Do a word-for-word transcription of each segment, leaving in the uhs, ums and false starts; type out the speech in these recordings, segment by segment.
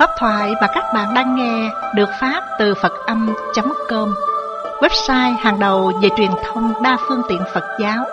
Pháp thoại mà các bạn đang nghe được phát từ Phật Âm chấm com, website hàng đầu về truyền thông đa phương tiện Phật giáo.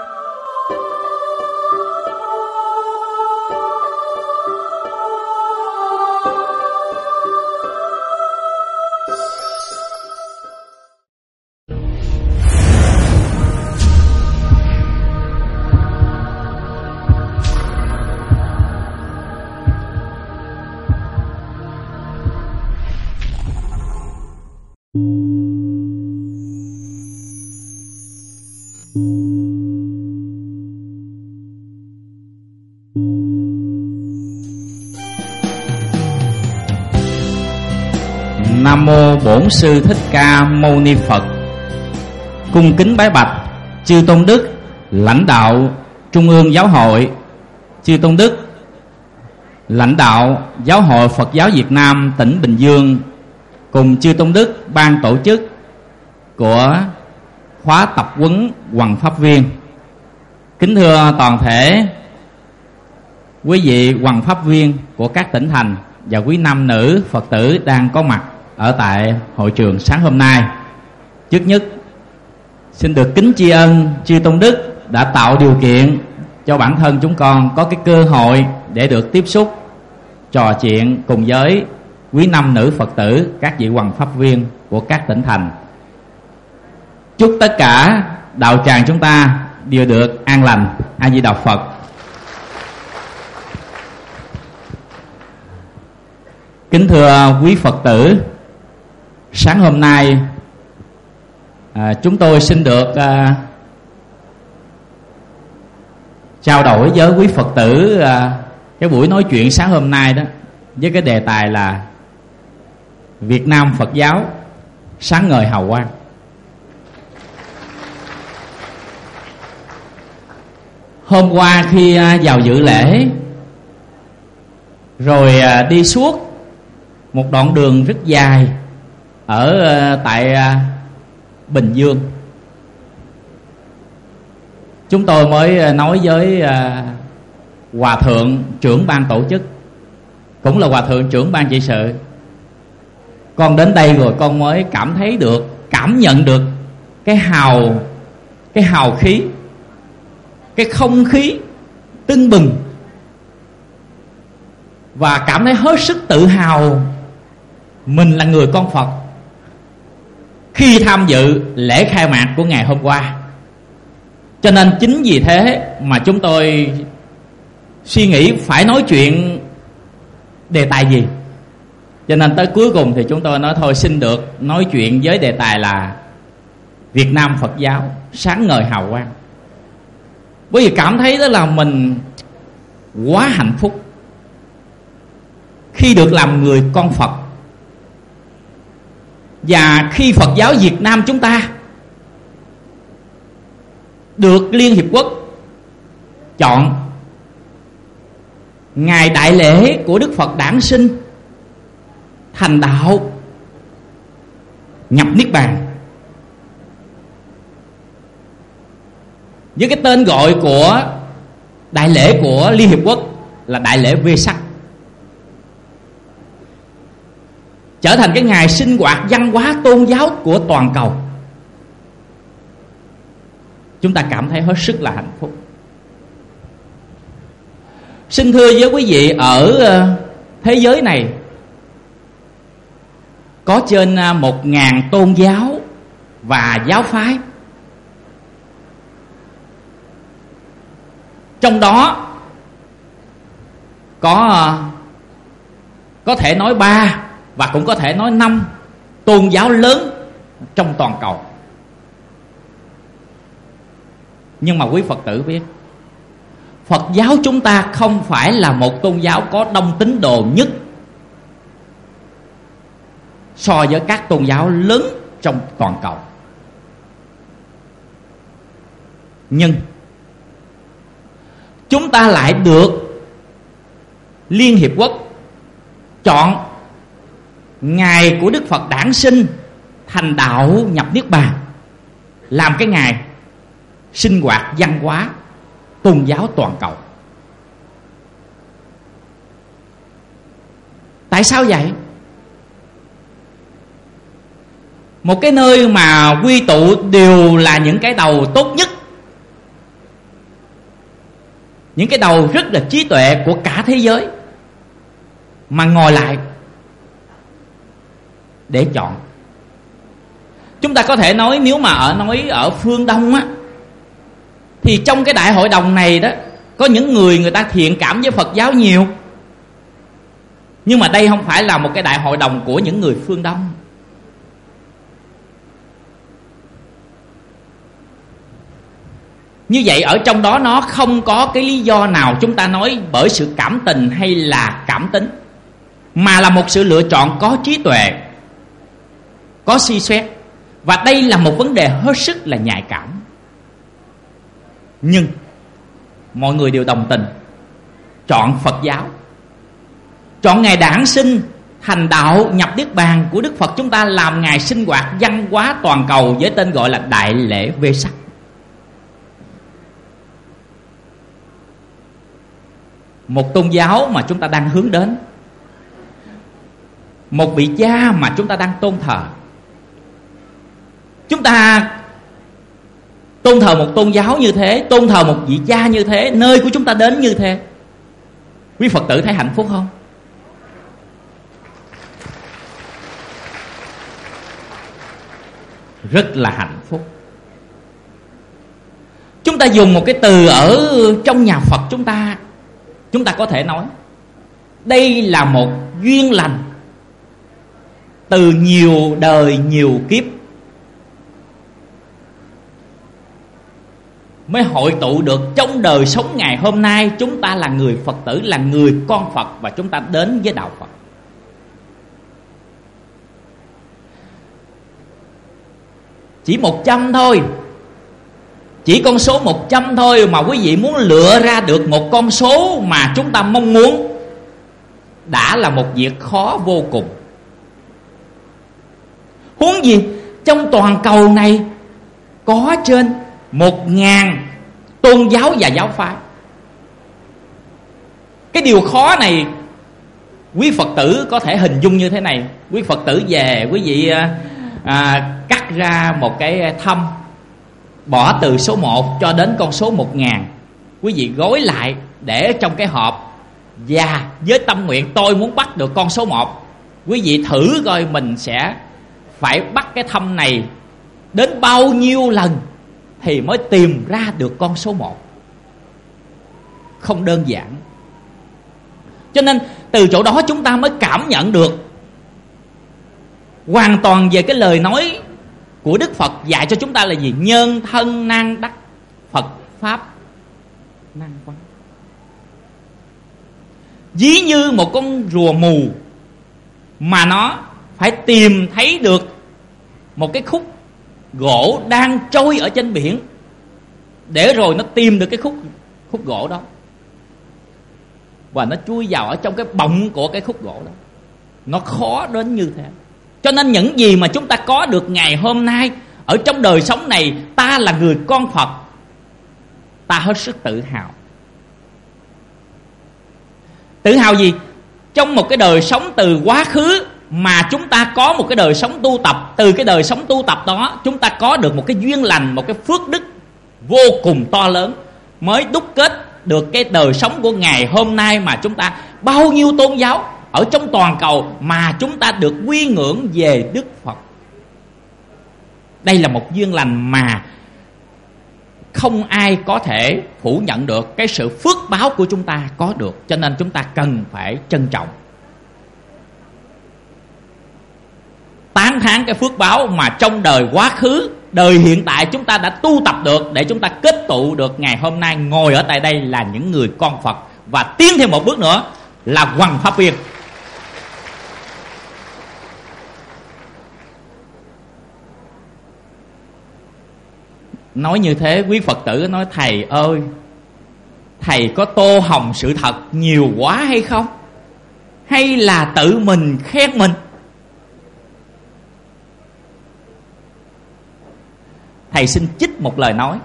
Nam mô Bổn Sư Thích Ca Mâu Ni Phật. Cung kính bái bạch chư tôn đức lãnh đạo Trung ương Giáo hội, chư tôn đức lãnh đạo Giáo hội Phật giáo Việt Nam tỉnh Bình Dương, cùng chư tôn đức ban tổ chức của khóa tập huấn Hoằng Pháp Viên. Kính thưa toàn thể quý vị Hoằng Pháp Viên của các tỉnh thành và quý nam nữ Phật tử đang có mặt ở tại hội trường sáng hôm nay. Trước nhất xin được kính tri ân chư tôn đức đã tạo điều kiện cho bản thân chúng con có cái cơ hội để được tiếp xúc, trò chuyện cùng với quý nam nữ Phật tử, các vị Hoằng Pháp Viên của các tỉnh thành. Chúc tất cả đạo tràng chúng ta đều được an lành. A Di Đà Phật. Kính thưa quý Phật tử, sáng hôm nay à, chúng tôi xin được à, trao đổi với quý Phật tử à, cái buổi nói chuyện sáng hôm nay đó với cái đề tài là Việt Nam Phật giáo sáng ngời hào quang. Hôm qua khi à, vào dự lễ rồi à, đi suốt một đoạn đường rất dài ở tại Bình Dương, chúng tôi mới nói với Hòa thượng trưởng ban tổ chức, cũng là Hòa thượng trưởng ban trị sự: con đến đây rồi con mới cảm thấy được, cảm nhận được cái hào cái hào khí, cái không khí tưng bừng, và cảm thấy hết sức tự hào mình là người con Phật khi tham dự lễ khai mạc của ngày hôm qua. Cho nên chính vì thế mà chúng tôi suy nghĩ phải nói chuyện đề tài gì. Cho nên tới cuối cùng thì chúng tôi nói thôi xin được nói chuyện với đề tài là Việt Nam Phật giáo sáng ngời hào quang. Bởi vì cảm thấy đó là mình quá hạnh phúc khi được làm người con Phật. Và khi Phật giáo Việt Nam chúng ta được Liên Hiệp Quốc chọn ngày đại lễ của Đức Phật đản sinh, thành đạo, nhập Niết Bàn, với cái tên gọi của đại lễ của Liên Hiệp Quốc là đại lễ Vesak, trở thành cái ngày sinh hoạt văn hóa tôn giáo của toàn cầu, chúng ta cảm thấy hết sức là hạnh phúc. Xin thưa với quý vị, ở thế giới này có trên một ngàn tôn giáo và giáo phái. Trong đó có có thể nói ba và cũng có thể nói năm tôn giáo lớn trong toàn cầu. Nhưng mà quý Phật tử biết, Phật giáo chúng ta không phải là một tôn giáo có đông tín đồ nhất so với các tôn giáo lớn trong toàn cầu. Nhưng chúng ta lại được Liên Hiệp Quốc chọn ngày của Đức Phật đản sinh, thành đạo, nhập Niết Bàn làm cái ngày sinh hoạt văn hóa tôn giáo toàn cầu. Tại Tại sao vậy? Một cái nơi mà quy tụ đều là những cái đầu tốt nhất, những cái đầu rất là trí tuệ của cả thế giới, mà ngồi lại để chọn. Chúng ta có thể nói, nếu mà ở nói ở phương Đông á, thì trong cái đại hội đồng này đó, có những người người ta thiện cảm với Phật giáo nhiều. Nhưng mà đây không phải là một cái đại hội đồng của những người phương Đông. Như vậy ở trong đó nó không có cái lý do nào chúng ta nói bởi sự cảm tình hay là cảm tính, mà là một sự lựa chọn có trí tuệ, có suy xét. Và đây là một vấn đề hết sức là nhạy cảm. Nhưng mọi người đều đồng tình chọn Phật giáo, chọn ngày đản sinh thành đạo nhập Niết Bàn của Đức Phật chúng ta làm ngày sinh hoạt văn hóa toàn cầu với tên gọi là Đại lễ Vesak. Một tôn giáo mà chúng ta đang hướng đến, một vị cha mà chúng ta đang tôn thờ. Chúng ta tôn thờ một tôn giáo như thế, tôn thờ một vị cha như thế, nơi của chúng ta đến như thế. Quý Phật tử thấy hạnh phúc không? Rất là hạnh phúc. Chúng ta dùng một cái từ ở trong nhà Phật chúng ta, chúng ta có thể nói đây là một duyên lành từ nhiều đời nhiều kiếp mới hội tụ được trong đời sống ngày hôm nay. Chúng ta là người Phật tử, là người con Phật, và chúng ta đến với đạo Phật. Chỉ một trăm thôi, chỉ con số một trăm thôi mà quý vị muốn lựa ra được một con số mà chúng ta mong muốn đã là một việc khó vô cùng. Huống gì trong toàn cầu này có trên một ngàn tôn giáo và giáo phái. Cái điều khó này quý Phật tử có thể hình dung như thế này. Quý Phật tử về, quý vị à, cắt ra một cái thăm, bỏ từ số một cho đến con số một ngàn, quý vị gói lại để trong cái hộp, và với tâm nguyện tôi muốn bắt được con số một. Quý vị thử coi mình sẽ phải bắt cái thăm này đến bao nhiêu lần thì mới tìm ra được con số một. Không đơn giản. Cho nên từ chỗ đó chúng ta mới cảm nhận được hoàn toàn về cái lời nói của Đức Phật dạy cho chúng ta là gì? Nhân thân nan đắc, Phật Pháp nan quán. Ví như một con rùa mù mà nó phải tìm thấy được một cái khúc gỗ đang trôi ở trên biển, để rồi nó tìm được cái khúc khúc gỗ đó, và nó chui vào ở trong cái bọng của cái khúc gỗ đó. Nó khó đến như thế. Cho nên những gì mà chúng ta có được ngày hôm nay ở trong đời sống này, ta là người con Phật, ta hết sức tự hào. Tự hào gì? Trong một cái đời sống từ quá khứ mà chúng ta có một cái đời sống tu tập. Từ cái đời sống tu tập đó chúng ta có được một cái duyên lành, một cái phước đức vô cùng to lớn, mới đúc kết được cái đời sống của ngày hôm nay mà chúng ta bao nhiêu tôn giáo ở trong toàn cầu mà chúng ta được quy ngưỡng về Đức Phật. Đây là một duyên lành mà không ai có thể phủ nhận được cái sự phước báo của chúng ta có được. Cho nên chúng ta cần phải trân trọng, tán thán cái phước báo mà trong đời quá khứ, đời hiện tại chúng ta đã tu tập được, để chúng ta kết tụ được ngày hôm nay ngồi ở tại đây là những người con Phật, và tiến thêm một bước nữa là Hoằng Pháp Viên. Nói như thế quý Phật tử nói: thầy ơi, thầy có tô hồng sự thật nhiều quá hay không? Hay là tự mình khen mình? Thầy xin trích một lời nói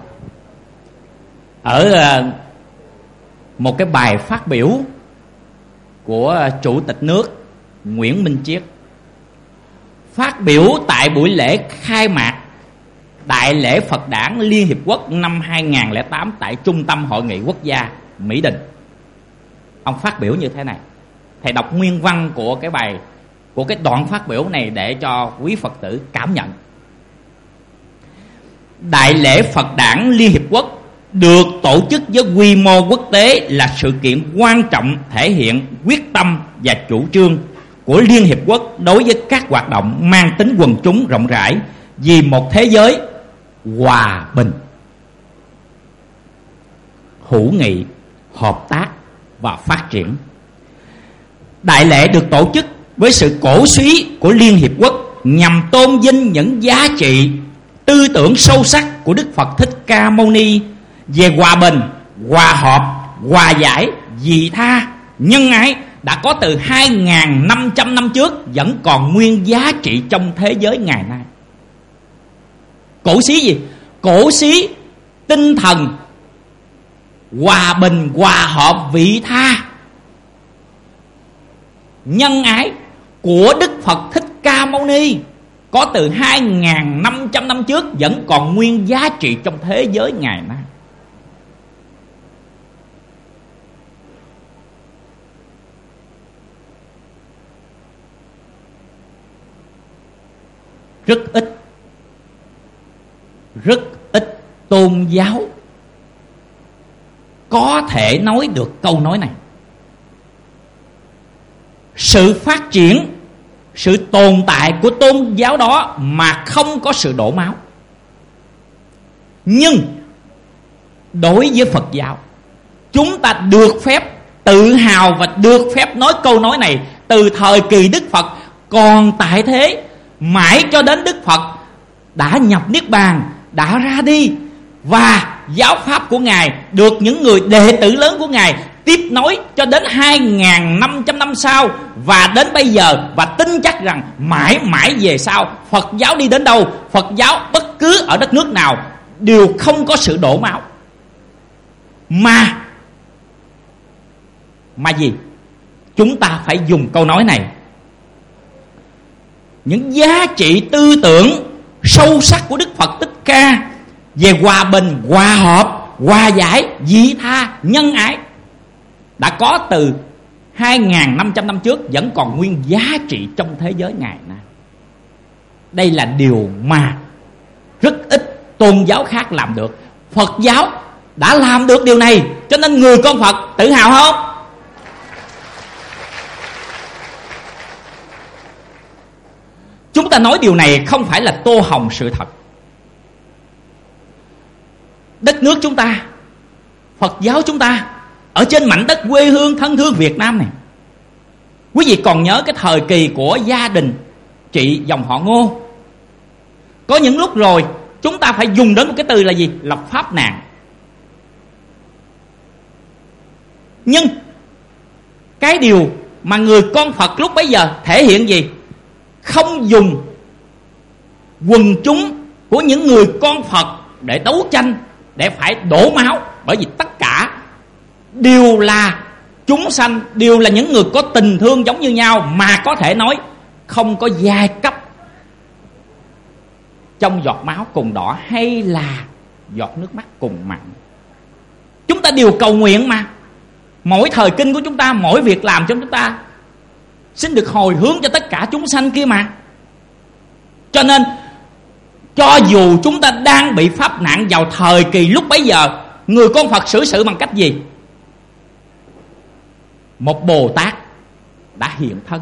ở một cái bài phát biểu của Chủ tịch nước Nguyễn Minh Triết phát biểu tại buổi lễ khai mạc Đại lễ Phật Đản Liên Hiệp Quốc năm hai nghìn không trăm lẻ tám tại Trung tâm Hội nghị Quốc gia Mỹ Đình. Ông phát biểu như thế này. Thầy đọc nguyên văn của cái bài, của cái đoạn phát biểu này để cho quý Phật tử cảm nhận. Đại lễ Phật Đản Liên Hiệp Quốc được tổ chức với quy mô quốc tế là sự kiện quan trọng thể hiện quyết tâm và chủ trương của Liên Hiệp Quốc đối với các hoạt động mang tính quần chúng rộng rãi vì một thế giới hòa bình, hữu nghị, hợp tác và phát triển. Đại lễ được tổ chức với sự cổ suý của Liên Hiệp Quốc nhằm tôn vinh những giá trị tư tưởng sâu sắc của Đức Phật Thích Ca Mâu Ni về hòa bình, hòa hợp, hòa giải, vị tha, nhân ái đã có từ hai nghìn năm trăm năm trước vẫn còn nguyên giá trị trong thế giới ngày nay. Cổ xí gì? Cổ xí tinh thần hòa bình, hòa hợp, vị tha, nhân ái của Đức Phật Thích Ca Mâu Ni có từ hai nghìn năm trăm năm trước vẫn còn nguyên giá trị trong thế giới ngày nay. Rất ít, rất ít tôn giáo có thể nói được câu nói này. Sự phát triển, sự tồn tại của tôn giáo đó mà không có sự đổ máu. Nhưng đối với Phật giáo, chúng ta được phép tự hào và được phép nói câu nói này từ thời kỳ Đức Phật còn tại thế, mãi cho đến Đức Phật đã nhập Niết Bàn, đã ra đi, và giáo pháp của Ngài được những người đệ tử lớn của Ngài tiếp nối cho đến hai nghìn năm trăm năm sau, và đến bây giờ, và tin chắc rằng mãi mãi về sau, Phật giáo đi đến đâu, Phật giáo bất cứ ở đất nước nào đều không có sự đổ máu. Mà Mà gì? Chúng ta phải dùng câu nói này. Những giá trị tư tưởng sâu sắc của Đức Phật Thích Ca về hòa bình, hòa hợp, hòa giải, vị tha, nhân ái đã có từ hai nghìn năm trăm năm trước vẫn còn nguyên giá trị trong thế giới ngày nay. Đây là điều mà rất ít tôn giáo khác làm được. Phật giáo đã làm được điều này, cho nên người con Phật tự hào không? Chúng ta nói điều này không phải là tô hồng sự thật. Đất nước chúng ta, Phật giáo chúng ta ở trên mảnh đất quê hương thân thương Việt Nam này, quý vị còn nhớ cái thời kỳ của gia đình chị dòng họ Ngô. Có những lúc rồi chúng ta phải dùng đến một cái từ là gì? Là pháp nạn. Nhưng cái điều mà người con Phật lúc bấy giờ thể hiện gì? Không dùng quần chúng của những người con Phật để đấu tranh, để phải đổ máu, bởi vì tất cả đều là chúng sanh, đều là những người có tình thương giống như nhau, mà có thể nói không có giai cấp trong giọt máu cùng đỏ hay là giọt nước mắt cùng mặn. Chúng ta đều cầu nguyện mà. Mỗi thời kinh của chúng ta, mỗi việc làm cho chúng ta xin được hồi hướng cho tất cả chúng sanh kia mà. Cho nên cho dù chúng ta đang bị pháp nạn vào thời kỳ lúc bấy giờ, người con Phật xử sự bằng cách gì? Một Bồ Tát đã hiện thân,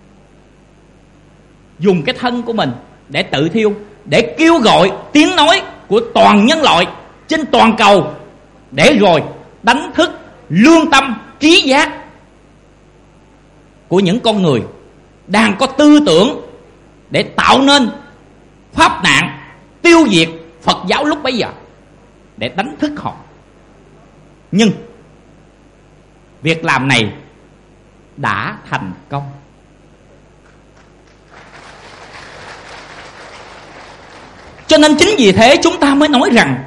dùng cái thân của mình để tự thiêu, để kêu gọi tiếng nói của toàn nhân loại trên toàn cầu, để rồi đánh thức lương tâm, trí giác của những con người đang có tư tưởng để tạo nên pháp nạn tiêu diệt Phật giáo lúc bấy giờ, để đánh thức họ. Nhưng việc làm này đã thành công. Cho nên chính vì thế chúng ta mới nói rằng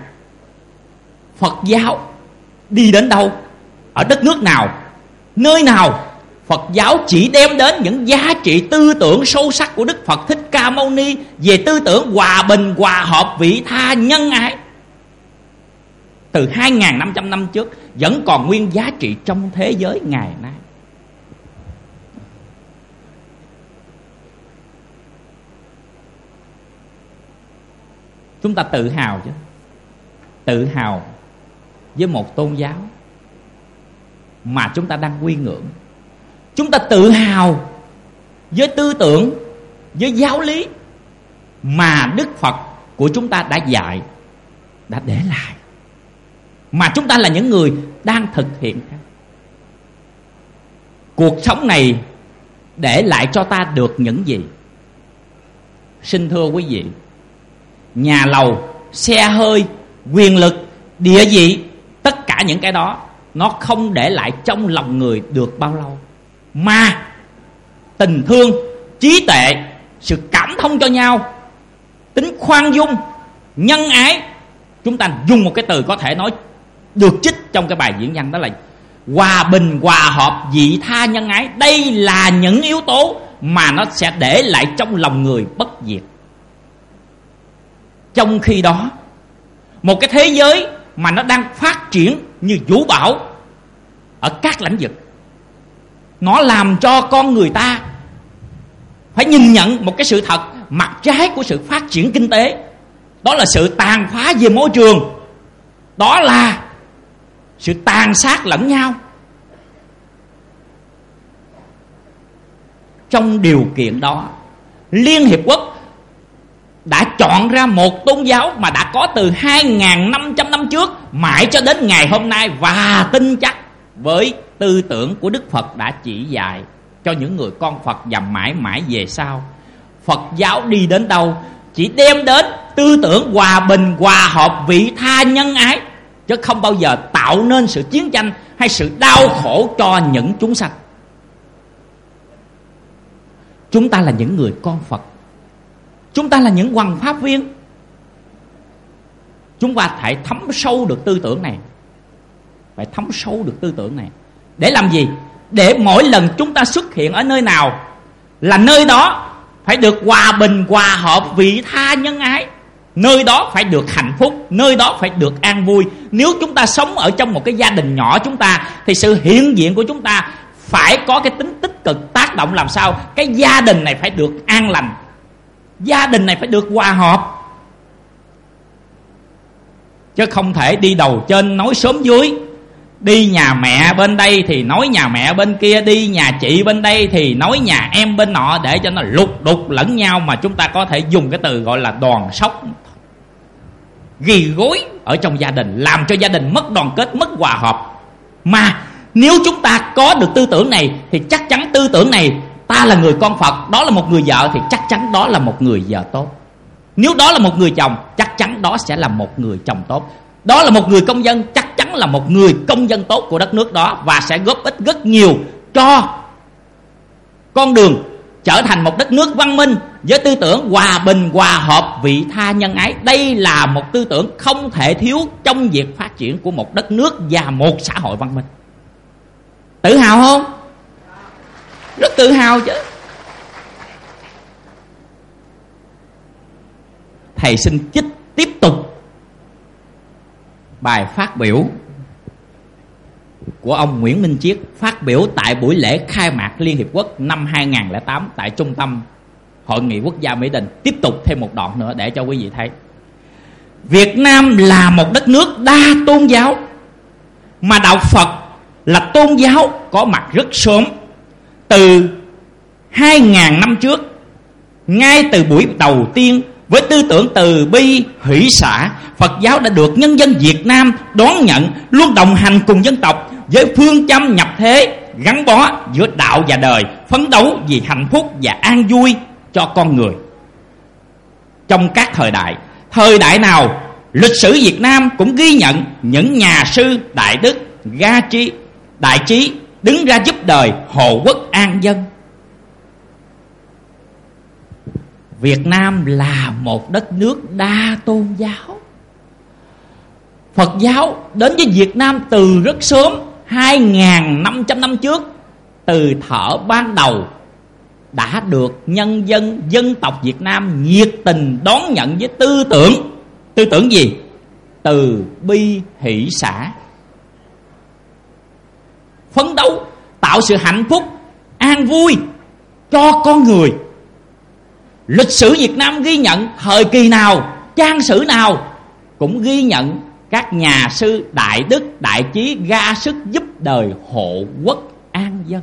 Phật giáo đi đến đâu, ở đất nước nào, nơi nào, Phật giáo chỉ đem đến những giá trị tư tưởng sâu sắc của Đức Phật Thích Ca Mâu Ni về tư tưởng hòa bình, hòa hợp, vị tha, nhân ái. Từ hai nghìn năm trăm năm trước vẫn còn nguyên giá trị trong thế giới ngày nay. Chúng ta tự hào chứ, tự hào với một tôn giáo mà chúng ta đang quy ngưỡng. Chúng ta tự hào với tư tưởng, với giáo lý mà Đức Phật của chúng ta đã dạy, đã để lại, mà chúng ta là những người đang thực hiện. Cuộc sống này để lại cho ta được những gì? Xin thưa quý vị, nhà lầu, xe hơi, quyền lực, địa vị, tất cả những cái đó nó không để lại trong lòng người được bao lâu. Mà tình thương, trí tuệ, sự cảm thông cho nhau, tính khoan dung, nhân ái, chúng ta dùng một cái từ có thể nói được trích trong cái bài diễn văn, đó là hòa bình, hòa hợp, vị tha, nhân ái. Đây là những yếu tố mà nó sẽ để lại trong lòng người bất diệt. Trong khi đó, một cái thế giới mà nó đang phát triển như vũ bão ở các lĩnh vực, nó làm cho con người ta phải nhìn nhận một cái sự thật mặt trái của sự phát triển kinh tế. Đó là sự tàn phá về môi trường, đó là sự tàn sát lẫn nhau. Trong điều kiện đó, Liên Hiệp Quốc đã chọn ra một tôn giáo mà đã có từ hai nghìn năm trăm năm trước mãi cho đến ngày hôm nay, và tin chắc với tư tưởng của Đức Phật đã chỉ dạy cho những người con Phật và mãi mãi về sau. Phật giáo đi đến đâu chỉ đem đến tư tưởng hòa bình, hòa hợp, vị tha, nhân ái, chứ không bao giờ tạo nên sự chiến tranh hay sự đau khổ cho những chúng sanh. Chúng ta là những người con Phật, chúng ta là những hoằng pháp viên, chúng ta phải thấm sâu được tư tưởng này. Phải thấm sâu được tư tưởng này để làm gì? Để mỗi lần chúng ta xuất hiện ở nơi nào là nơi đó phải được hòa bình, hòa hợp, vị tha, nhân ái. Nơi đó phải được hạnh phúc, nơi đó phải được an vui. Nếu chúng ta sống ở trong một cái gia đình nhỏ chúng ta, thì sự hiện diện của chúng ta phải có cái tính tích cực, tác động làm sao cái gia đình này phải được an lành, gia đình này phải được hòa hợp. Chứ không thể đi đầu trên nói xóm dưới, đi nhà mẹ bên đây thì nói nhà mẹ bên kia, đi nhà chị bên đây thì nói nhà em bên nọ, để cho nó lục đục lẫn nhau. Mà chúng ta có thể dùng cái từ gọi là đoàn sốc, ghi gối ở trong gia đình, làm cho gia đình mất đoàn kết, mất hòa hợp. Mà nếu chúng ta có được tư tưởng này thì chắc chắn tư tưởng này, ta là người con Phật, đó là một người vợ, thì chắc chắn đó là một người vợ tốt. Nếu đó là một người chồng, chắc chắn đó sẽ là một người chồng tốt. Đó là một người công dân, chắc chắn là một người công dân tốt của đất nước đó, và sẽ góp ích rất nhiều cho con đường trở thành một đất nước văn minh với tư tưởng hòa bình, hòa hợp, vị tha, nhân ái. Đây là một tư tưởng không thể thiếu trong việc phát triển của một đất nước và một xã hội văn minh. Tự hào không? Rất tự hào chứ. Thầy xin chích tiếp tục bài phát biểu của ông Nguyễn Minh Chiết, phát biểu tại buổi lễ khai mạc Liên Hiệp Quốc năm hai nghìn lẻ tám tại Trung tâm Hội nghị Quốc gia Mỹ Đình. Tiếp tục thêm một đoạn nữa để cho quý vị thấy. Việt Nam là một đất nước đa tôn giáo, mà đạo Phật là tôn giáo có mặt rất sớm. Từ hai nghìn năm trước, ngay từ buổi đầu tiên, với tư tưởng từ bi, hỷ xả, Phật giáo đã được nhân dân Việt Nam đón nhận, luôn đồng hành cùng dân tộc với phương châm nhập thế, gắn bó giữa đạo và đời, phấn đấu vì hạnh phúc và an vui cho con người. Trong các thời đại, thời đại nào, lịch sử Việt Nam cũng ghi nhận những nhà sư đại đức, ga trí, đại trí đứng ra giúp đời, hộ quốc an dân. Việt Nam là một đất nước đa tôn giáo. Phật giáo đến với Việt Nam từ rất sớm, hai nghìn năm trăm năm trước. từ thở ban đầu đã được nhân dân dân tộc Việt Nam nhiệt tình đón nhận với tư tưởng. Tư tưởng gì? Từ bi hỷ xả. Phấn đấu tạo sự hạnh phúc, an vui cho con người. Lịch sử Việt Nam ghi nhận thời kỳ nào, trang sử nào cũng ghi nhận các nhà sư đại đức đại trí ra sức giúp đời hộ quốc an dân.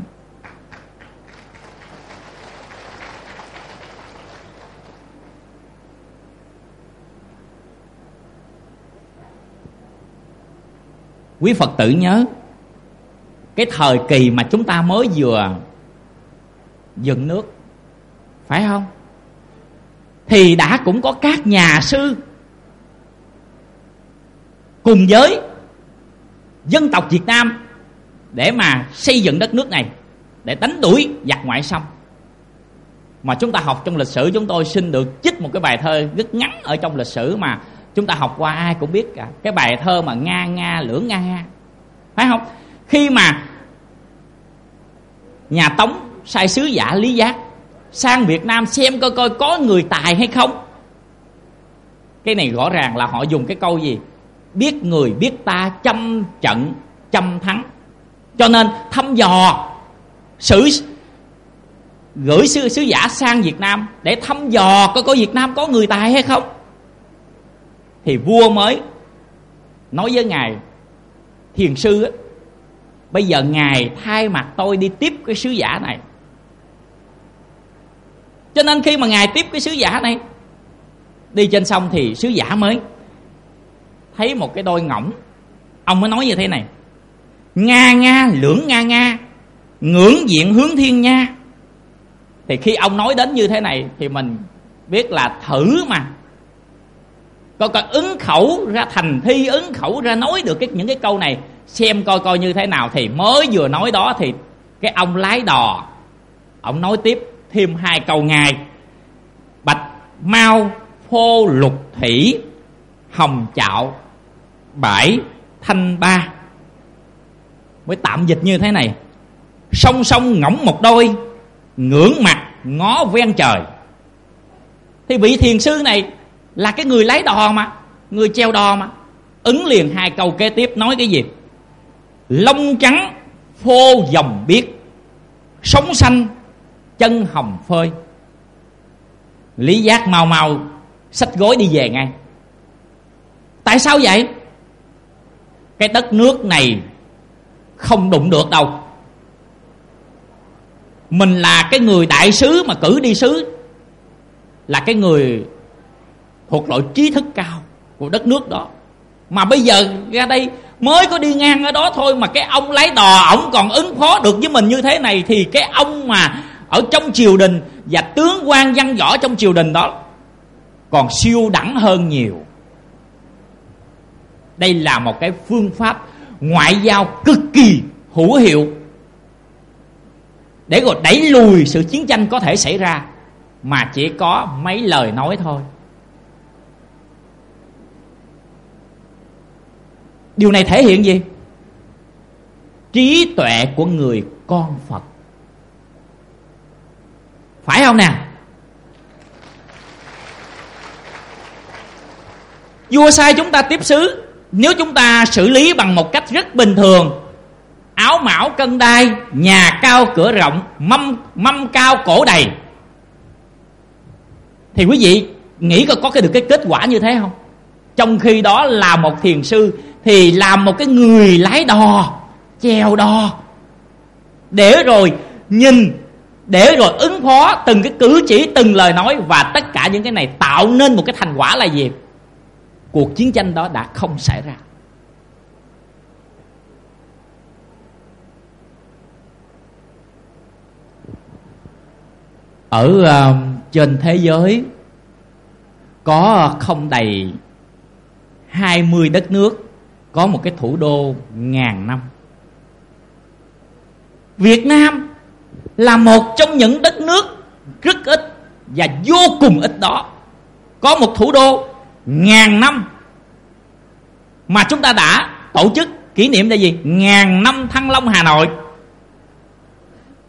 Quý Phật tử nhớ, cái thời kỳ mà chúng ta mới vừa dựng nước, phải không? Thì đã cũng có các nhà sư cùng với dân tộc Việt Nam để mà xây dựng đất nước này, để đánh đuổi giặc ngoại xâm. Mà chúng ta học trong lịch sử, chúng tôi xin được trích một cái bài thơ rất ngắn ở trong lịch sử mà chúng ta học qua ai cũng biết cả. Cái bài thơ mà Nga Nga lưỡng Nga Nga, phải không? Khi mà nhà Tống sai sứ giả Lý Giác sang Việt Nam xem coi coi có người tài hay không. Cái này rõ ràng là họ dùng cái câu gì? Biết người biết ta, trăm trận trăm thắng. Cho nên thăm dò sử gửi sứ, sứ giả sang Việt Nam để thăm dò coi coi Việt Nam có người tài hay không. Thì vua mới nói với ngài thiền sư á, bây giờ ngài thay mặt tôi đi tiếp cái sứ giả này. Cho nên khi mà ngài tiếp cái sứ giả này đi trên sông thì sứ giả mới thấy một cái đôi ngỗng. Ông mới nói như thế này: Nga Nga lưỡng Nga Nga, ngưỡng diện hướng thiên nha. Thì khi ông nói đến như thế này thì mình biết là thử mà coi coi ứng khẩu ra thành thi, ứng khẩu ra nói được cái, những cái câu này, xem coi coi như thế nào. Thì mới vừa nói đó thì cái ông lái đò, ông nói tiếp thêm hai câu ngài: bạch mau phô lục thủy, hồng chạo bãi thanh ba. Mới tạm dịch như thế này: song song ngỗng một đôi, ngưỡng mặt ngó ven trời. Thì vị thiền sư này là cái người lái đò mà, người chèo đò mà, ứng liền hai câu kế tiếp nói cái gì? Lông trắng phô dòng biếc, sống xanh chân hồng phơi. Lý Giác mau mau xách gối đi về ngay. Tại sao vậy? Cái đất nước này không đụng được đâu. Mình là cái người đại sứ mà cử đi sứ, là cái người thuộc loại trí thức cao của đất nước đó. Mà bây giờ ra đây mới có đi ngang ở đó thôi mà cái ông lái đò ổng còn ứng phó được với mình như thế này, thì cái ông mà ở trong triều đình và tướng quan văn võ trong triều đình đó còn siêu đẳng hơn nhiều. Đây là một cái phương pháp ngoại giao cực kỳ hữu hiệu để rồi đẩy lùi sự chiến tranh có thể xảy ra, mà chỉ có mấy lời nói thôi. Điều này thể hiện gì? Trí tuệ của người con Phật, phải không nè? Vua sai chúng ta tiếp sứ, nếu chúng ta xử lý bằng một cách rất bình thường, áo mão cân đai, nhà cao cửa rộng, mâm mâm cao cổ đầy, thì quý vị nghĩ có, có cái được cái kết quả như thế không? Trong khi đó là một thiền sư thì làm một cái người lái đò, chèo đò, để rồi nhìn, để rồi ứng phó từng cái cử chỉ, từng lời nói. Và tất cả những cái này tạo nên một cái thành quả là gì? Cuộc chiến tranh đó đã không xảy ra. Ở uh, trên thế giới có không đầy hai mươi đất nước có một cái thủ đô ngàn năm. Việt Nam là một trong những đất nước rất ít và vô cùng ít đó có một thủ đô ngàn năm. Mà chúng ta đã tổ chức kỷ niệm là gì? Ngàn năm Thăng Long Hà Nội.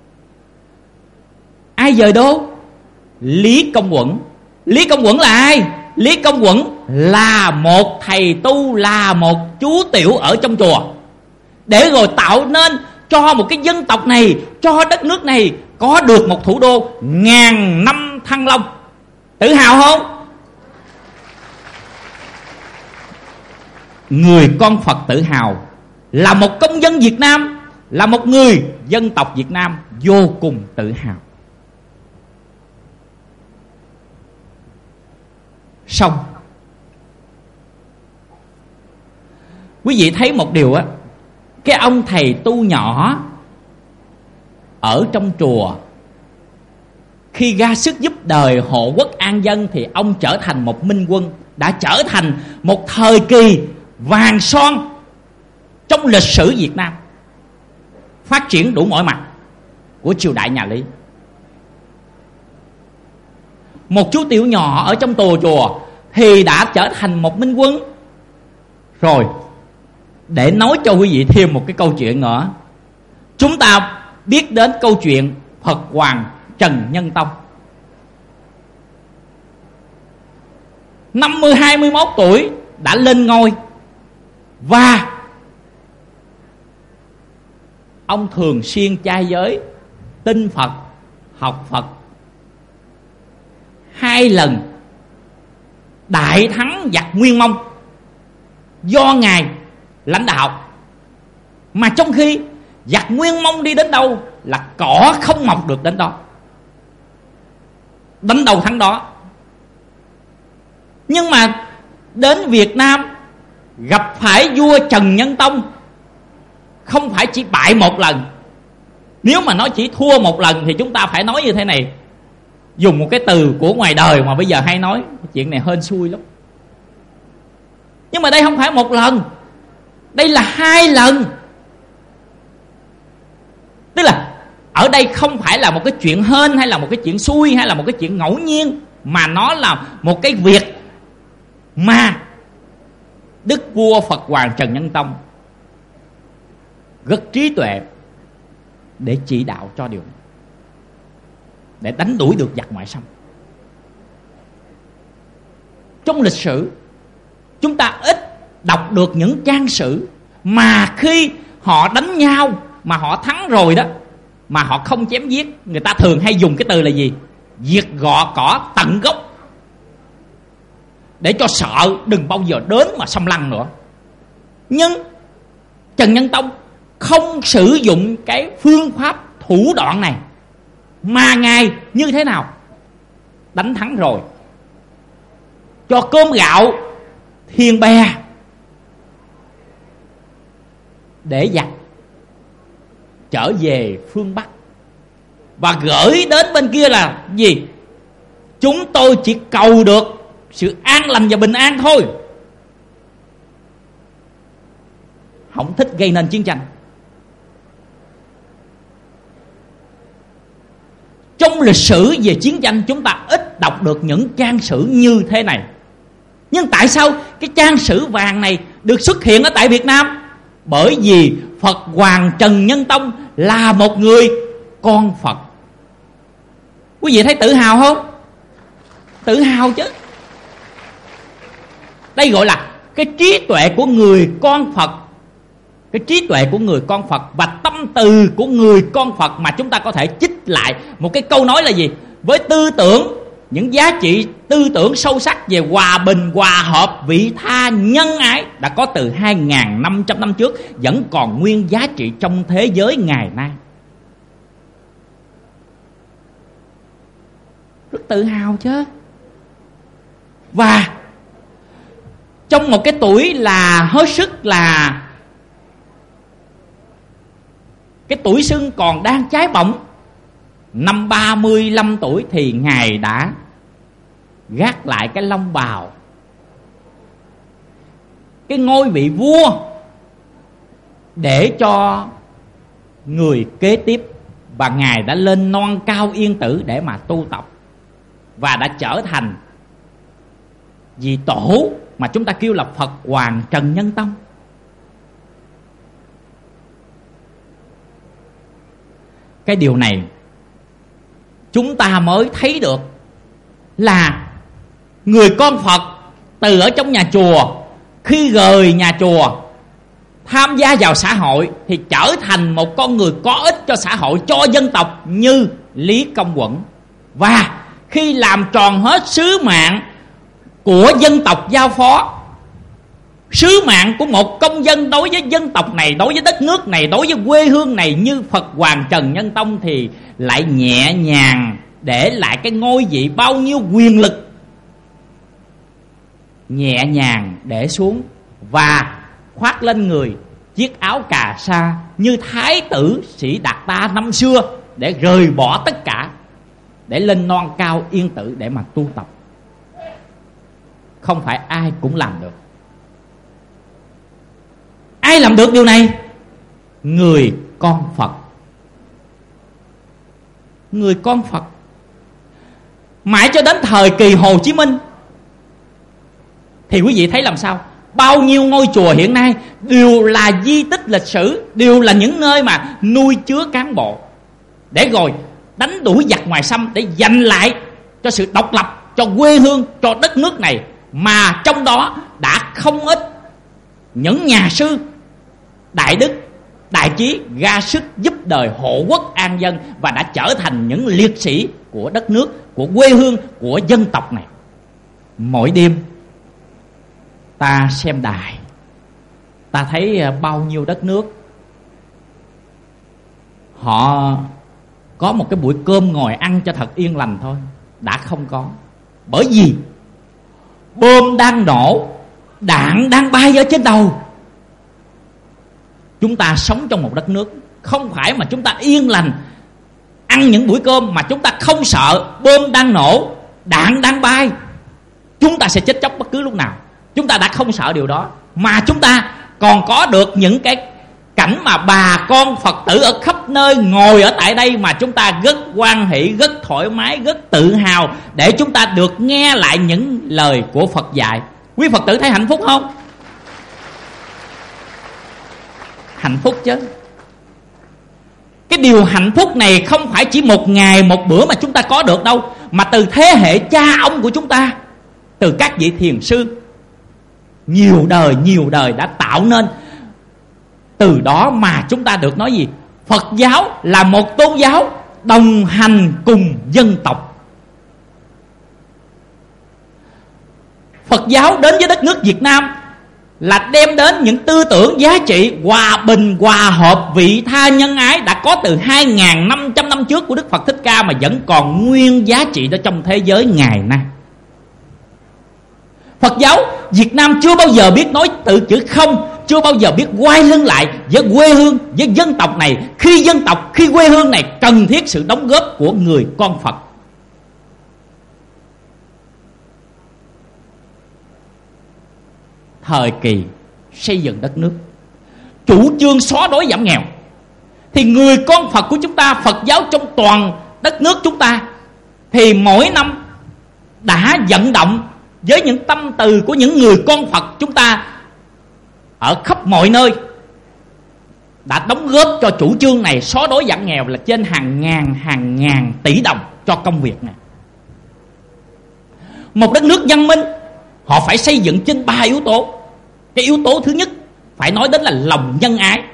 ai dời đô? Lý Công Uẩn. Lý Công Uẩn là ai? Lý Công Uẩn là một thầy tu, là một chú tiểu ở trong chùa, để rồi tạo nên cho một cái dân tộc này, cho đất nước này có được một thủ đô ngàn năm thăng long. Tự hào không? Người con Phật tự hào, là một công dân Việt Nam, là một người dân tộc Việt Nam vô cùng tự hào. Xong, quý vị thấy một điều á, cái ông thầy tu nhỏ ở trong chùa, khi ra sức giúp đời hộ quốc an dân thì ông trở thành một minh quân, đã trở thành một thời kỳ vàng son trong lịch sử Việt Nam, phát triển đủ mọi mặt của triều đại nhà Lý. Một chú tiểu nhỏ ở trong tù chùa thì đã trở thành một minh quân. Rồi, để nói cho quý vị thêm một cái câu chuyện nữa, chúng ta biết đến câu chuyện Phật Hoàng Trần Nhân Tông. Năm mươi hai mươi mốt tuổi đã lên ngôi, và ông thường xuyên trai giới, tin Phật, học Phật. Hai lần đại thắng giặc Nguyên Mông do Ngài lãnh đạo, mà trong khi giặc Nguyên Mông đi đến đâu là cỏ không mọc được đến đó, đánh đầu thắng đó. Nhưng mà đến Việt Nam gặp phải vua Trần Nhân Tông, không phải chỉ bại một lần. Nếu mà nói chỉ thua một lần thì chúng ta phải nói như thế này, dùng một cái từ của ngoài đời mà bây giờ hay nói, chuyện này hên xui lắm. Nhưng mà đây không phải một lần, đây là hai lần. Tức là ở đây không phải là một cái chuyện hên, hay là một cái chuyện xui, hay là một cái chuyện ngẫu nhiên, mà nó là một cái việc mà đức vua Phật Hoàng Trần Nhân Tông rất trí tuệ để chỉ đạo cho điều này, để đánh đuổi được giặc ngoại xâm. Trong lịch sử chúng ta ít đọc được những trang sử mà khi họ đánh nhau mà họ thắng rồi đó, mà họ không chém giết. Người ta thường hay dùng cái từ là gì? Diệt gọ cỏ tận gốc, để cho sợ đừng bao giờ đến mà xâm lăng nữa. Nhưng Trần Nhân Tông không sử dụng cái phương pháp thủ đoạn này, mà Ngài như thế nào? Đánh thắng rồi, cho cơm gạo thuyền bè để giặc trở về phương Bắc, và gửi đến bên kia là gì? Chúng tôi chỉ cầu được sự an lành và bình an thôi, không thích gây nên chiến tranh. Trong lịch sử về chiến tranh chúng ta ít đọc được những trang sử như thế này. Nhưng tại sao cái trang sử vàng này được xuất hiện ở tại Việt Nam? Bởi vì Phật Hoàng Trần Nhân Tông là một người con Phật. Quý vị thấy tự hào không? Tự hào chứ. Đây gọi là cái trí tuệ của người con Phật. Cái trí tuệ của người con Phật và tâm từ của người con Phật, mà chúng ta có thể trích lại một cái câu nói là gì? Với tư tưởng, những giá trị tư tưởng sâu sắc về hòa bình, hòa hợp, vị tha, nhân ái đã có từ hai nghìn năm trăm năm trước, vẫn còn nguyên giá trị trong thế giới ngày nay. Rất tự hào chứ. Và trong một cái tuổi là hết sức là cái tuổi xuân còn đang cháy bỏng, năm ba mươi lăm tuổi thì Ngài đã gác lại cái long bào, cái ngôi vị vua, để cho người kế tiếp. Và Ngài đã lên non cao yên tử để mà tu tập, và đã trở thành vị tổ mà chúng ta kêu là Phật Hoàng Trần Nhân Tông. Cái điều này chúng ta mới thấy được là người con Phật từ ở trong nhà chùa, khi rời nhà chùa tham gia vào xã hội thì trở thành một con người có ích cho xã hội, cho dân tộc như Lý Công Uẩn. Và khi làm tròn hết sứ mạng của dân tộc giao phó, sứ mạng của một công dân đối với dân tộc này, đối với đất nước này, đối với quê hương này như Phật Hoàng Trần Nhân Tông, thì lại nhẹ nhàng để lại cái ngôi vị bao nhiêu quyền lực, nhẹ nhàng để xuống và khoác lên người chiếc áo cà sa như thái tử Sĩ Đạt Ta năm xưa, để rời bỏ tất cả, để lên non cao yên tử để mà tu tập. Không phải ai cũng làm được. Ai làm được điều này? Người con Phật. Người con Phật. Mãi cho đến thời kỳ Hồ Chí Minh thì quý vị thấy làm sao? Bao nhiêu ngôi chùa hiện nay đều là di tích lịch sử, đều là những nơi mà nuôi chứa cán bộ, để rồi đánh đuổi giặc ngoài xâm, để giành lại cho sự độc lập, cho quê hương, cho đất nước này. Mà trong đó đã không ít những nhà sư đại đức, đại trí ra sức giúp đời hộ quốc an dân, và đã trở thành những liệt sĩ của đất nước, của quê hương, của dân tộc này. Mỗi đêm ta xem đài, ta thấy bao nhiêu đất nước họ có một cái buổi cơm ngồi ăn cho thật yên lành thôi, đã không có. Bởi vì bom đang nổ, đạn đang bay ở trên đầu. Chúng ta sống trong một đất nước, không phải mà chúng ta yên lành ăn những buổi cơm mà chúng ta không sợ bom đang nổ, đạn đang bay, chúng ta sẽ chết chóc bất cứ lúc nào. Chúng ta đã không sợ điều đó, mà chúng ta còn có được những cái cảnh mà bà con Phật tử ở khắp nơi ngồi ở tại đây mà chúng ta rất hoan hỷ, rất thoải mái, rất tự hào, để chúng ta được nghe lại những lời của Phật dạy. Quý Phật tử thấy hạnh phúc không? Hạnh phúc chứ. Cái điều hạnh phúc này không phải chỉ một ngày một bữa mà chúng ta có được đâu, mà từ thế hệ cha ông của chúng ta, từ các vị thiền sư nhiều đời nhiều đời đã tạo nên. Từ đó mà chúng ta được nói gì? Phật giáo là một tôn giáo đồng hành cùng dân tộc. Phật giáo đến với đất nước Việt Nam là đem đến những tư tưởng giá trị hòa bình, hòa hợp, vị tha, nhân ái đã có từ hai nghìn năm trăm năm trước của Đức Phật Thích Ca, mà vẫn còn nguyên giá trị đó trong thế giới ngày nay. Phật giáo Việt Nam chưa bao giờ biết nói tự chữ không, chưa bao giờ biết quay lưng lại với quê hương, với dân tộc này, khi dân tộc, khi quê hương này cần thiết sự đóng góp của người con Phật. Thời kỳ xây dựng đất nước, chủ trương xóa đói giảm nghèo, thì người con Phật của chúng ta, Phật giáo trong toàn đất nước chúng ta, thì mỗi năm đã vận động với những tâm từ của những người con Phật chúng ta ở khắp mọi nơi, đã đóng góp cho chủ trương này xóa đói giảm nghèo là trên hàng ngàn hàng ngàn tỷ đồng cho công việc này. Một đất nước văn minh, họ phải xây dựng trên ba yếu tố. Cái yếu tố thứ nhất phải nói đến là lòng nhân ái.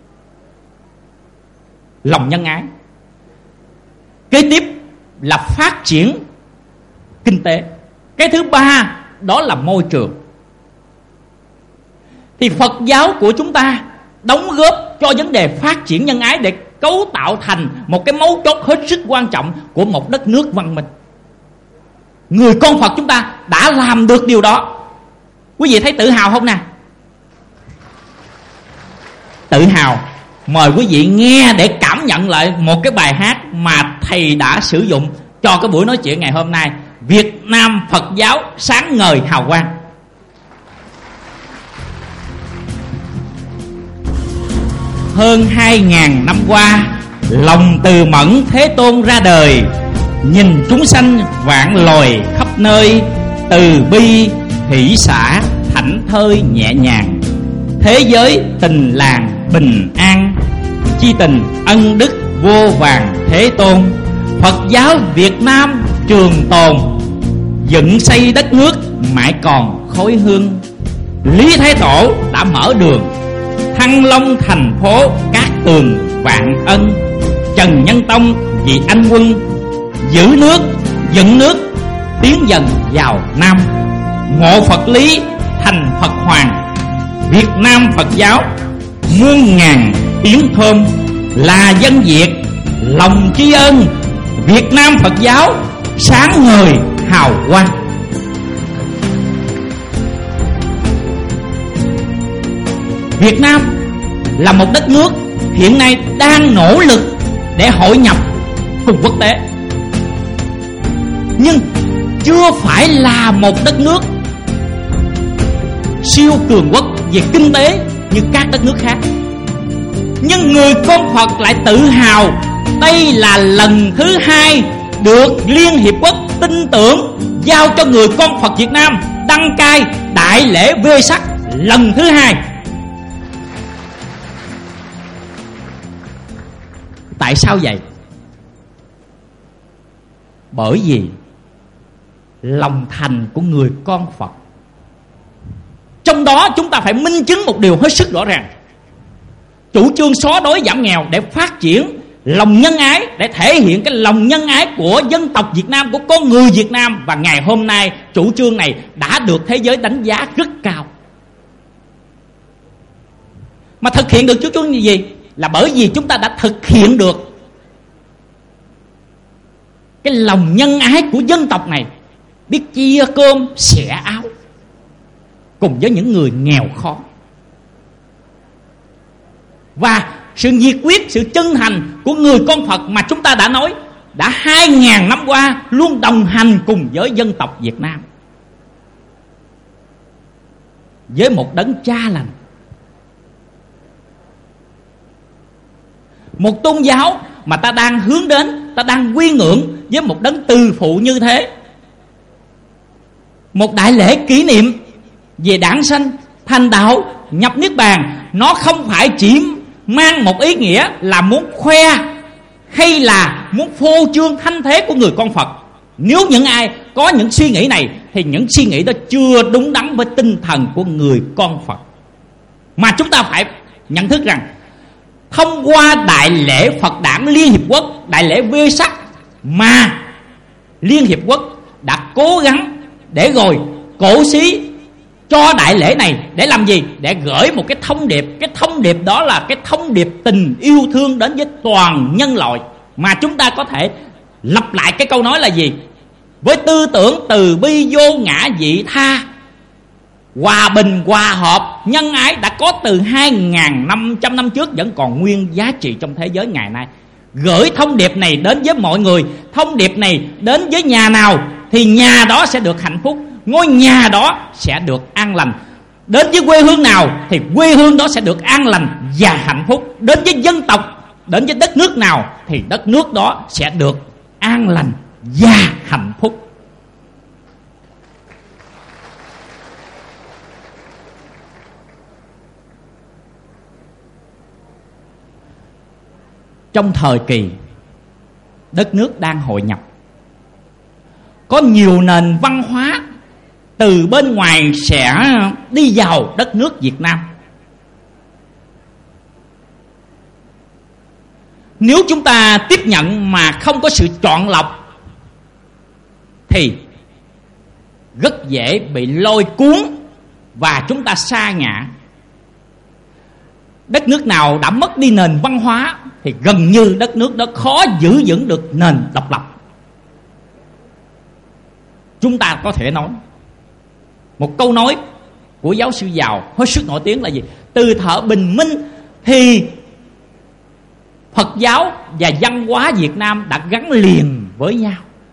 Lòng nhân ái. Kế tiếp là phát triển kinh tế. Cái thứ ba đó là môi trường. Thì Phật giáo của chúng ta đóng góp cho vấn đề phát triển nhân ái để cấu tạo thành một cái mấu chốt hết sức quan trọng của một đất nước văn minh. Người con Phật chúng ta đã làm được điều đó. Quý vị thấy tự hào không nè? Tự hào. Mời quý vị nghe để cảm nhận lại một cái bài hát mà thầy đã sử dụng cho cái buổi nói chuyện ngày hôm nay. Việt Nam Phật giáo sáng ngời hào quang. Hơn hai ngàn năm qua, lòng từ mẫn Thế Tôn ra đời, nhìn chúng sanh vạn loài khắp nơi, từ bi hỷ xả thảnh thơi nhẹ nhàng, thế giới tình làng bình an, chi tình ân đức vô vàn Thế Tôn, Phật giáo Việt Nam trường tồn, dựng xây đất nước mãi còn khói hương. Lý Thái Tổ đã mở đường, Thăng Long thành phố cát tường vạn ân. Trần Nhân Tông vì anh quân, giữ nước, dựng nước, tiến dần vào Nam. Ngộ Phật lý, thành Phật hoàng, Việt Nam Phật giáo muôn ngàn tiếng thơm. Là dân Việt lòng tri ân, Việt Nam Phật giáo sáng ngời hào quang. Việt Nam là một đất nước hiện nay đang nỗ lực để hội nhập cùng quốc tế, nhưng chưa phải là một đất nước siêu cường quốc về kinh tế như các đất nước khác. Nhưng người con Phật lại tự hào đây là lần thứ hai được Liên Hiệp Quốc tin tưởng giao cho người con Phật Việt Nam đăng cai đại lễ Vê Sắc lần thứ hai. Tại sao vậy? Bởi vì lòng thành của người con Phật. Trong đó chúng ta phải minh chứng một điều hết sức rõ ràng. Chủ trương xóa đói giảm nghèo để phát triển lòng nhân ái, để thể hiện cái lòng nhân ái của dân tộc Việt Nam, của con người Việt Nam. Và ngày hôm nay chủ trương này đã được thế giới đánh giá rất cao. Mà thực hiện được chủ trương như gì? Là bởi vì chúng ta đã thực hiện được cái lòng nhân ái của dân tộc này, biết chia cơm sẻ áo cùng với những người nghèo khó. Và sự nhiệt quyết, sự chân thành của người con Phật mà chúng ta đã nói đã hai ngàn năm qua luôn đồng hành cùng với dân tộc Việt Nam, với một đấng cha lành, một tôn giáo mà ta đang hướng đến, ta đang quy ngưỡng với một đấng từ phụ như thế. Một đại lễ kỷ niệm về đản sanh, thành đạo, nhập niết bàn, nó không phải chỉ mang một ý nghĩa là muốn khoe hay là muốn phô trương thanh thế của người con Phật. Nếu những ai có những suy nghĩ này thì những suy nghĩ đó chưa đúng đắn với tinh thần của người con Phật. Mà chúng ta phải nhận thức rằng thông qua đại lễ Phật đản Liên Hiệp Quốc, đại lễ Vê Sắc, mà Liên Hiệp Quốc đã cố gắng để rồi cổ xí cho đại lễ này để làm gì? Để gửi một cái thông điệp. Cái thông điệp đó là cái thông điệp tình yêu thương đến với toàn nhân loại. Mà chúng ta có thể lặp lại cái câu nói là gì? Với tư tưởng từ bi vô ngã vị tha, hòa bình hòa hợp nhân ái đã có từ hai nghìn năm trăm năm trước, vẫn còn nguyên giá trị trong thế giới ngày nay. Gửi thông điệp này đến với mọi người. Thông điệp này đến với nhà nào thì nhà đó sẽ được hạnh phúc, ngôi nhà đó sẽ được an lành. Đến với quê hương nào thì quê hương đó sẽ được an lành và hạnh phúc. Đến với dân tộc, đến với đất nước nào thì đất nước đó sẽ được an lành và hạnh phúc. Trong thời kỳ đất nước đang hội nhập, có nhiều nền văn hóa từ bên ngoài sẽ đi vào đất nước Việt Nam. Nếu chúng ta tiếp nhận mà không có sự chọn lọc thì rất dễ bị lôi cuốn và chúng ta sa ngã. Đất nước nào đã mất đi nền văn hóa thì gần như đất nước đó khó giữ vững được nền độc lập. Chúng ta có thể nói một câu nói của giáo sư Giàu hết sức nổi tiếng là gì? Từ thời bình minh thì Phật giáo và văn hóa Việt Nam đã gắn liền với nhau.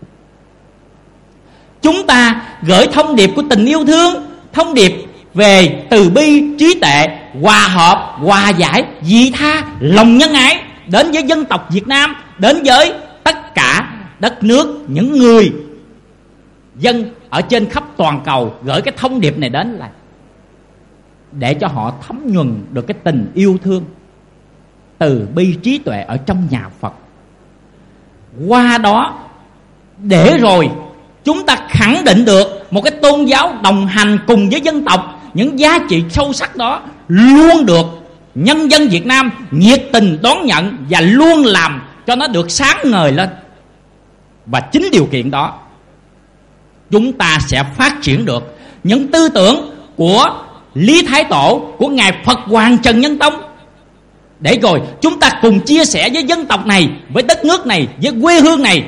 Chúng ta gửi thông điệp của tình yêu thương, thông điệp về từ bi, trí tuệ, hòa hợp, hòa giải, vị tha, lòng nhân ái đến với dân tộc Việt Nam, đến với tất cả đất nước, những người dân ở trên khắp toàn cầu. Gửi cái thông điệp này đến là để cho họ thấm nhuần được cái tình yêu thương, từ bi, trí tuệ ở trong nhà Phật. qua đó để rồi chúng ta khẳng định được một cái tôn giáo đồng hành cùng với dân tộc. Những giá trị sâu sắc đó luôn được nhân dân Việt Nam nhiệt tình đón nhận và luôn làm cho nó được sáng ngời lên. Và chính điều kiện đó chúng ta sẽ phát triển được những tư tưởng của Lý Thái Tổ, của Ngài Phật Hoàng Trần Nhân Tông, để rồi chúng ta cùng chia sẻ với dân tộc này, với đất nước này, với quê hương này,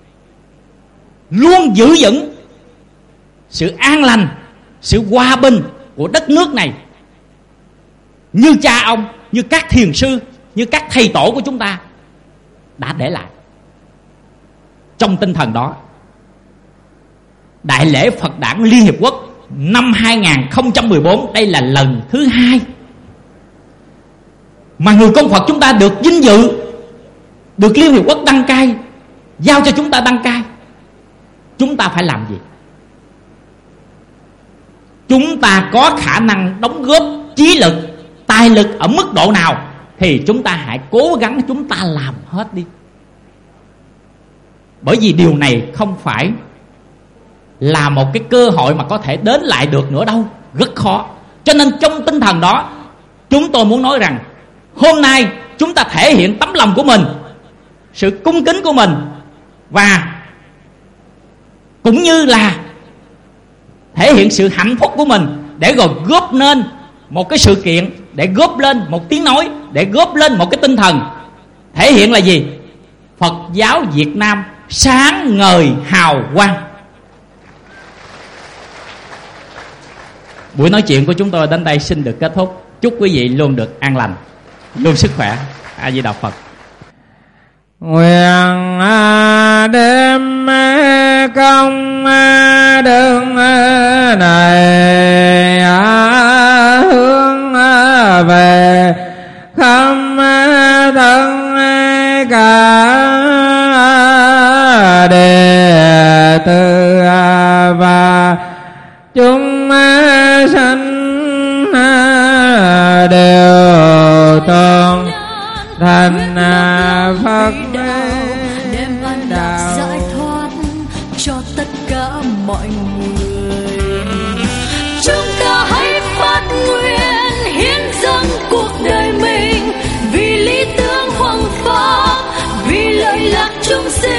luôn giữ vững sự an lành, sự hòa bình của đất nước này, như cha ông, như các thiền sư, như các thầy tổ của chúng ta đã để lại. Trong tinh thần đó, Đại lễ Phật Đản Liên Hiệp Quốc năm hai không một bốn, đây là lần thứ hai mà người con Phật chúng ta được vinh dự, được Liên Hiệp Quốc đăng cai, giao cho chúng ta đăng cai. Chúng ta phải làm gì? Chúng ta có khả năng đóng góp trí lực, tài lực ở mức độ nào thì chúng ta hãy cố gắng chúng ta làm hết đi. Bởi vì điều này không phải là một cái cơ hội mà có thể đến lại được nữa đâu, rất khó. Cho nên trong tinh thần đó, chúng tôi muốn nói rằng hôm nay chúng ta thể hiện tấm lòng của mình, sự cung kính của mình, và cũng như là thể hiện sự hạnh phúc của mình, để rồi góp nên một cái sự kiện, để góp lên một tiếng nói, để góp lên một cái tinh thần. Thể hiện là gì? Phật giáo Việt Nam sáng ngời hào quang. Buổi nói chuyện của chúng tôi đến đây xin được kết thúc. Chúc quý vị luôn được an lành, luôn sức khỏe. A Di Đà Phật. Nguyện đêm công đường này hướng về khâm thân cả đệ tử và chúng sanh đều tôn thành Phật đem an lạc giải thoát cho tất cả mọi người. Chúng ta hãy phát nguyện hiến dâng cuộc đời mình vì lý tưởng hoằng pháp, vì lợi lạc chúng sinh.